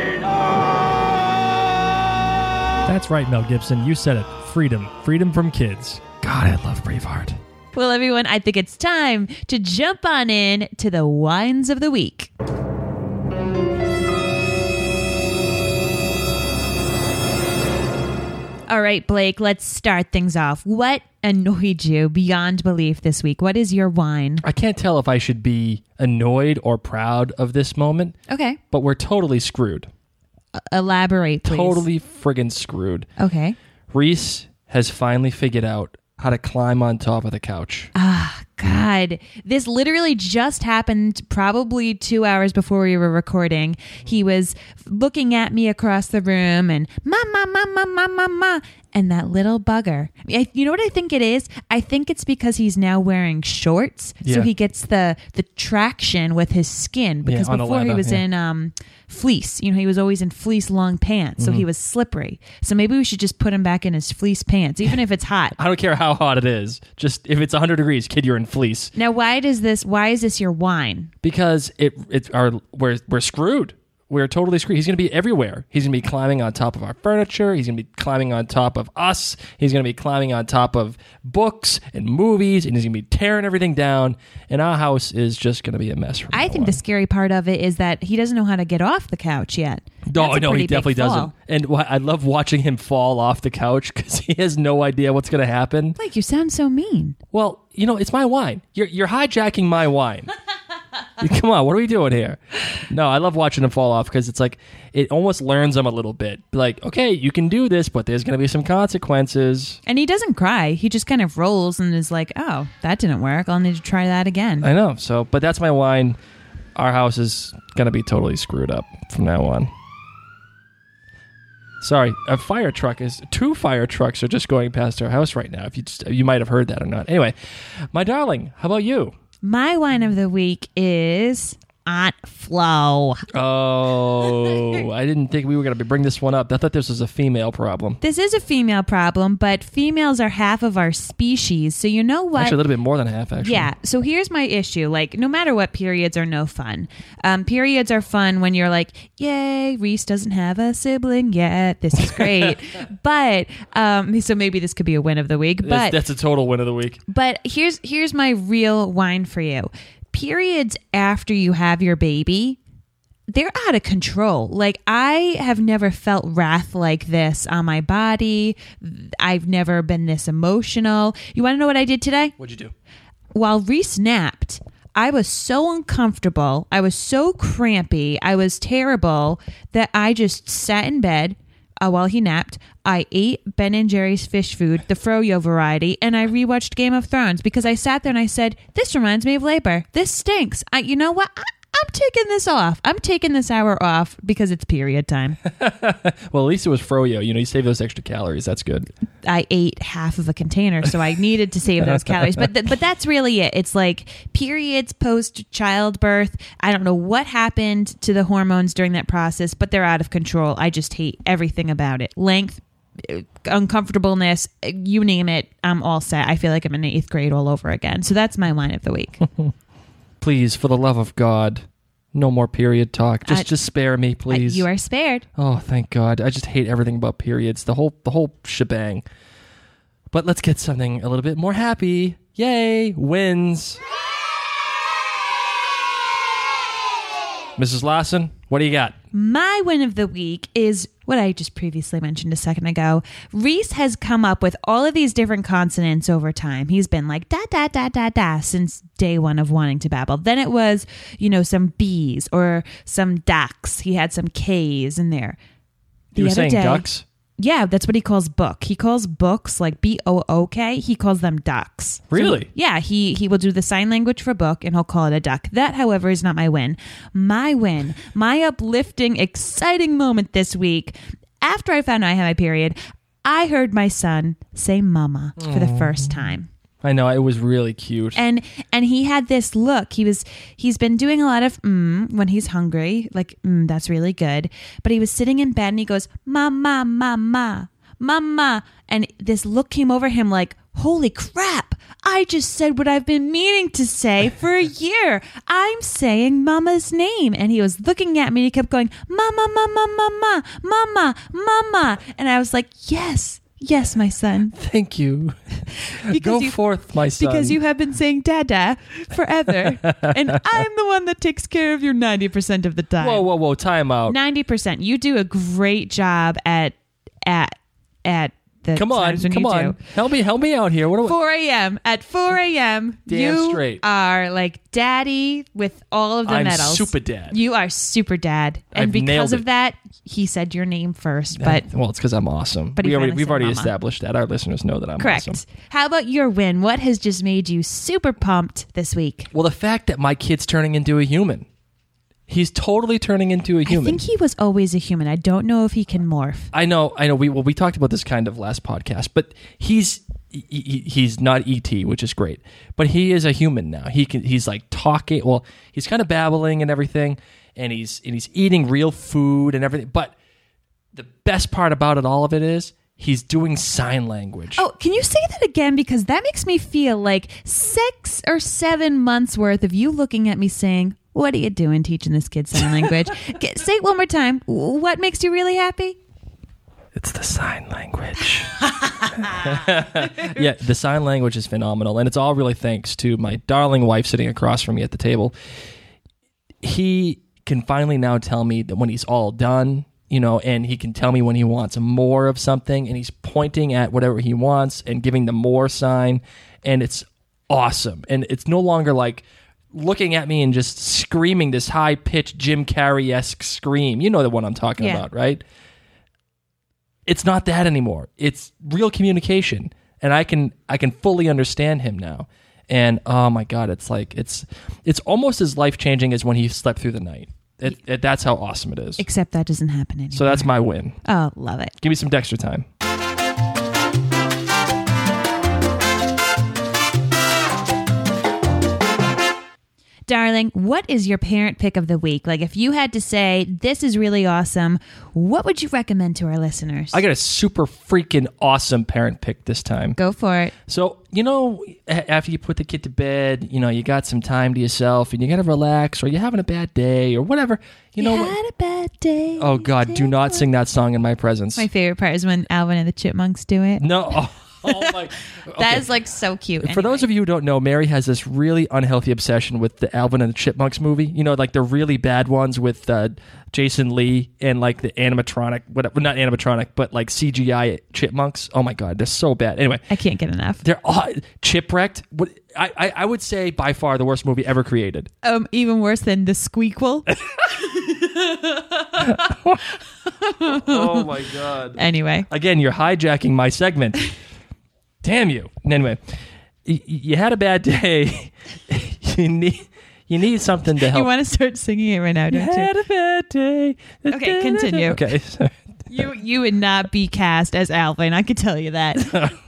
That's right, Mel Gibson. You said it. Freedom. Freedom from kids. God, I love Braveheart. Well, everyone, I think it's time to jump on in to the wines of the week. All right, Blake, let's start things off. What annoyed you beyond belief this week? What is your whine? I can't tell if I should be annoyed or proud of this moment, Okay. but we're totally screwed. Elaborate, please. Totally friggin' screwed. Okay. Reese has finally figured out how to climb on top of the couch. God, this literally just happened probably 2 hours before we were recording. He was looking at me across the room and ma. And that little bugger. You know what I think it is? I think it's because he's now wearing shorts. So Yeah. he gets the traction with his skin. Because on the before he leather, was yeah. in fleece. You know, he was always in fleece long pants. So he was slippery. So maybe we should just put him back in his fleece pants, even if it's hot. I don't care how hot it is. Just if it's 100 degrees, kid, you're in fleece. Now, why is this your whine? Because we're screwed. We're totally screwed. He's going to be everywhere. He's going to be climbing on top of our furniture. He's going to be climbing on top of us. He's going to be climbing on top of books and movies, and he's going to be tearing everything down. And our house is just going to be a mess. I think the scary part of it is that he doesn't know how to get off the couch yet. No, That's a pretty he definitely big fall. doesn't. And I love watching him fall off the couch because he has no idea what's going to happen. Like, you sound so mean. Well, it's my wine. You're hijacking my wine. Come on, what are we doing here? No, I love watching him fall off because it's like it almost learns him a little bit. Like, okay, you can do this, but there's going to be some consequences. And he doesn't cry. He just kind of rolls and is like, oh, that didn't work. I'll need to try that again. I know. So, but that's my wine. Our house is going to be totally screwed up from now on. Sorry, two fire trucks are just going past our house right now. If you might have heard that or not. Anyway, my darling, how about you? My wine of the week is Aunt Flo. Oh, I didn't think we were going to bring this one up. I thought this was a female problem. This is a female problem, but females are half of our species. So you know what? Actually, a little bit more than half, actually. Yeah. So here's my issue. Like, no matter what, periods are no fun. Periods are fun when you're like, yay, Reese doesn't have a sibling yet. This is great. But, so maybe this could be a win of the week. But That's a total win of the week. But here's my real wine for you. Periods after you have your baby, they're out of control. Like, I have never felt wrath like this on my body. I've never been this emotional. You want to know what I did today? What'd you do? While Reese napped, I was so uncomfortable. I was so crampy. I was terrible that I just sat in bed while he napped. I ate Ben & Jerry's fish food, the froyo variety, and I rewatched Game of Thrones because I sat there and I said, this reminds me of labor. This stinks. You know what? I'm taking this off. I'm taking this hour off because it's period time. Well, at least it was froyo. You save those extra calories. That's good. I ate half of a container, so I needed to save those calories. But that's really it. It's like periods post childbirth. I don't know what happened to the hormones during that process, but they're out of control. I just hate everything about it. Length, uncomfortableness, you name it, I'm all set. I feel like I'm in 8th grade all over again. So that's my wine of the week. Please, for the love of God, no more period talk. Just spare me, please. You are spared. Oh, thank God. I just hate everything about periods. The whole shebang. But let's get something a little bit more happy. Yay, wins. Mrs. Lawson, what do you got? My win of the week is what I just previously mentioned a second ago. Reese has come up with all of these different consonants over time. He's been like da da da da da since day one of wanting to babble. Then it was, some B's or some ducks. He had some K's in there. You were saying ducks? Yeah, that's what he calls book. He calls books like BOOK. He calls them ducks. Really? So, yeah, he will do the sign language for book and he'll call it a duck. That, however, is not my win. My win, my uplifting, exciting moment this week, after I found out I had my period, I heard my son say mama for the first time. I know, it was really cute. And he had this look. He's been doing a lot of when he's hungry, like that's really good. But he was sitting in bed and he goes, mama, mama, mama. And this look came over him like, holy crap, I just said what I've been meaning to say for a year. I'm saying mama's name. And he was looking at me and he kept going, mama, mama, mama, mama, mama. And I was like, yes, my son. Thank you. Go forth, my son. Because you have been saying dada forever. And I'm the one that takes care of your 90% of the time. Whoa, time out. 90%. You do a great job at the Come on, times when come you on. do. Help me out here. What do I... 4 a.m. At 4 a.m., Damn you straight. are like daddy with all of the I'm medals. super dad. You are super dad. And I've nailed because it. of that, he said your name first. But Well, it's because I'm awesome. But he finally we've said already mama. established that. Our listeners know that I'm correct. awesome. How about your win? What has just made you super pumped this week? Well, the fact that my kid's turning into a human. He's totally turning into a human. I think he was always a human. I don't know if he can morph. I know. We talked about this kind of last podcast, but he's not ET, which is great. But he is a human now. He's like talking. Well, he's kind of babbling and everything, and he's eating real food and everything. But the best part about all of it is he's doing sign language. Oh, can you say that again? Because that makes me feel like 6 or 7 months worth of you looking at me saying, "What are you doing teaching this kid sign language?" Say it one more time. What makes you really happy? It's the sign language. Yeah, the sign language is phenomenal. And it's all really thanks to my darling wife sitting across from me at the table. He can finally now tell me that when he's all done, and he can tell me when he wants more of something, and he's pointing at whatever he wants and giving the more sign. And it's awesome. And it's no longer like looking at me and just screaming this high-pitched Jim Carrey-esque scream. You know the one I'm talking about, right? It's not that anymore. It's real communication, and I can fully understand him now. And oh my God, it's almost as life-changing as when he slept through the night. That's how awesome it is. Except that doesn't happen anymore. So that's my win. Oh, love it. Give me some Dexter time. Darling, what is your parent pick of the week? Like, if you had to say, this is really awesome, what would you recommend to our listeners? I got a super freaking awesome parent pick this time. Go for it. So, after you put the kid to bed, you got some time to yourself and you got to relax, or you're having a bad day or whatever. You know what? Had a bad day. Oh, God, do not sing that song in my presence. My favorite part is when Alvin and the Chipmunks do it. No. Oh my! That is like so cute. For those of you who don't know, Mary has this really unhealthy obsession with the Alvin and the Chipmunks movie. Like the really bad ones with Jason Lee and like the animatronic, not animatronic, but like CGI chipmunks. Oh my God, they're so bad. Anyway, I can't get enough. They're all Chipwrecked. I would say by far the worst movie ever created. Even worse than the Squeakquel. Oh my God. Anyway, again, you're hijacking my segment. Damn you. Anyway, you had a bad day. You need something to help. You want to start singing it right now, don't you? Had a bad day. Okay, continue. Okay. Sorry. You would not be cast as Alvin. I could tell you that.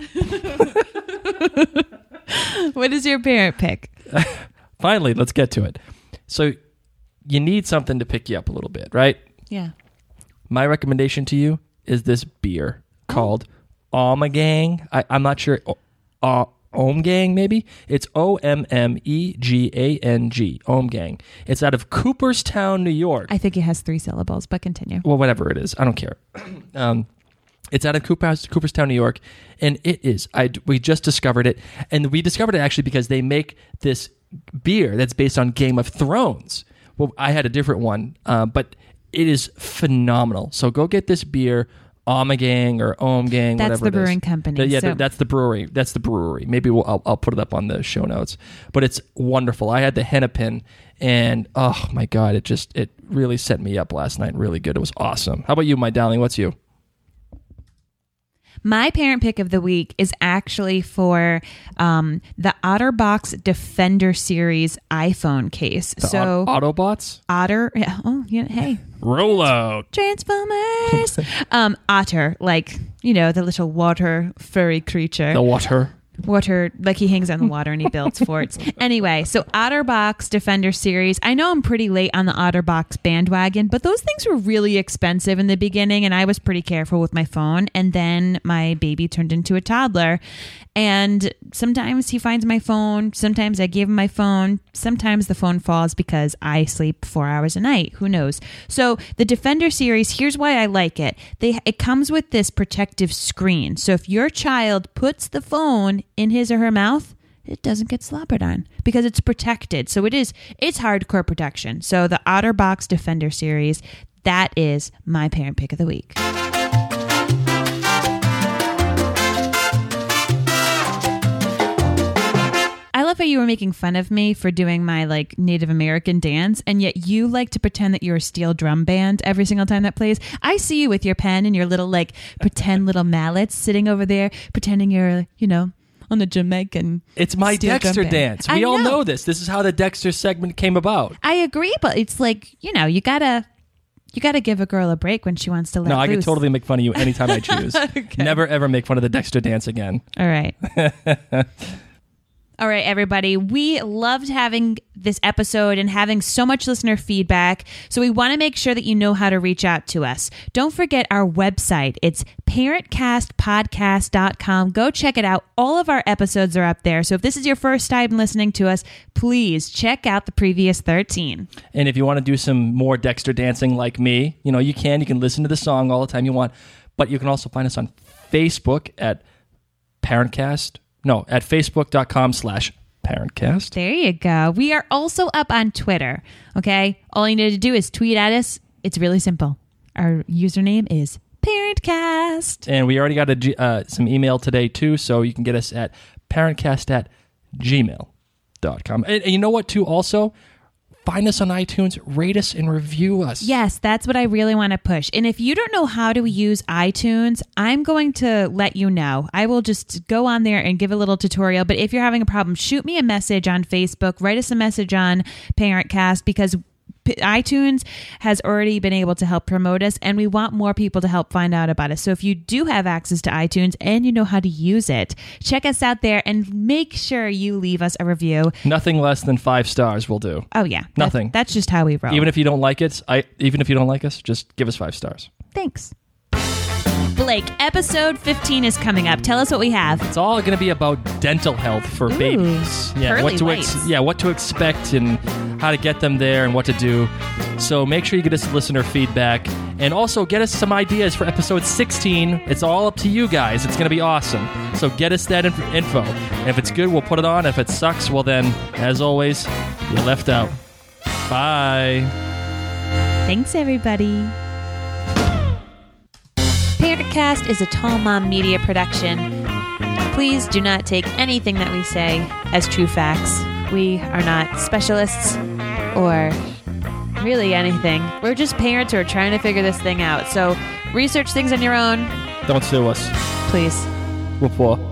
What is your parent pick? Finally, let's get to it. So you need something to pick you up a little bit, right? Yeah. My recommendation to you is this beer called Ommegang. I'm not sure. Ommegang, maybe? It's Ommegang. Ommegang. It's out of Cooperstown, New York. I think it has 3 syllables, but continue. Well, whatever it is. I don't care. It's out of Cooperstown, New York, and it is. We just discovered it, and we discovered it actually because they make this beer that's based on Game of Thrones. Well, I had a different one, but it is phenomenal. So go get this beer, Ommegang or Ommegang, whatever it is. That's the brewing company. That's the brewery. That's the brewery. Maybe I'll put it up on the show notes. But it's wonderful. I had the Hennepin, and oh my God, it really set me up last night. Really good. It was awesome. How about you, my darling? What's you? My parent pick of the week is actually for the OtterBox Defender Series iPhone case. So Autobots? Otter. Oh, yeah, hey. Roll out. Transformers. Otter, like, the little water furry creature. The water, like he hangs on the water and he builds forts. Anyway, so OtterBox Defender Series. I know I'm pretty late on the OtterBox bandwagon, but those things were really expensive in the beginning, and I was pretty careful with my phone. And then my baby turned into a toddler, and sometimes he finds my phone. Sometimes I give him my phone. Sometimes the phone falls because I sleep 4 hours a night. Who knows? So the Defender Series, here's why I like it. It comes with this protective screen. So if your child puts the phone in his or her mouth, it doesn't get slobbered on because it's protected. So it's hardcore protection. So the OtterBox Defender Series, that is my parent pick of the week. were making fun of me for doing my like Native American dance, and yet you like to pretend that you're a steel drum band every single time that plays. I see you with your pen and your little like pretend little mallets sitting over there, pretending you're, on the Jamaican. It's my steel drum Dexter band. dance. We all know this. This is how the Dexter segment came about. I agree, but it's like, you gotta give a girl a break when she wants to let No, I loose. can totally make fun of you anytime I choose. Never, ever make fun of the Dexter dance again. All right. All right, everybody. We loved having this episode and having so much listener feedback. So we want to make sure that you know how to reach out to us. Don't forget our website. It's parentcastpodcast.com. Go check it out. All of our episodes are up there. So if this is your first time listening to us, please check out the previous 13. And if you want to do some more Dexter dancing like me, you can. You can listen to the song all the time you want. But you can also find us on Facebook at Parentcast. No, at facebook.com/parentcast. There you go. We are also up on Twitter. Okay. All you need to do is tweet at us. It's really simple. Our username is Parentcast. And we already got some email today too, so you can get us at parentcast@gmail.com. And you know what too also? Find us on iTunes, rate us, and review us. Yes, that's what I really want to push. And if you don't know how to use iTunes, I'm going to let you know. I will just go on there and give a little tutorial. But if you're having a problem, shoot me a message on Facebook. Write us a message on Parentcast, because iTunes has already been able to help promote us, and we want more people to help find out about us. So if you do have access to iTunes and you know how to use it, check us out there and make sure you leave us a review. Nothing less than 5 stars will do. Oh yeah, nothing. That's just how we roll. Even if you don't like it, just give us 5 stars. Thanks. Blake, episode 15 is coming up. Tell us what we have. It's all going to be about dental health for babies. Pearly what to whites. what to expect and how to get them there and what to do. So make sure you get us listener feedback and also get us some ideas for episode 16. It's all up to you guys. It's going to be awesome. So get us that info. And if it's good, we'll put it on. If it sucks, well then, as always, you're left out. Bye. Thanks, everybody. Parentcast is a Tall Mom Media production. Please do not take anything that we say as true facts. We are not specialists or really anything. We're just parents who are trying to figure this thing out. So research things on your own. Don't sue us. Please. We're poor.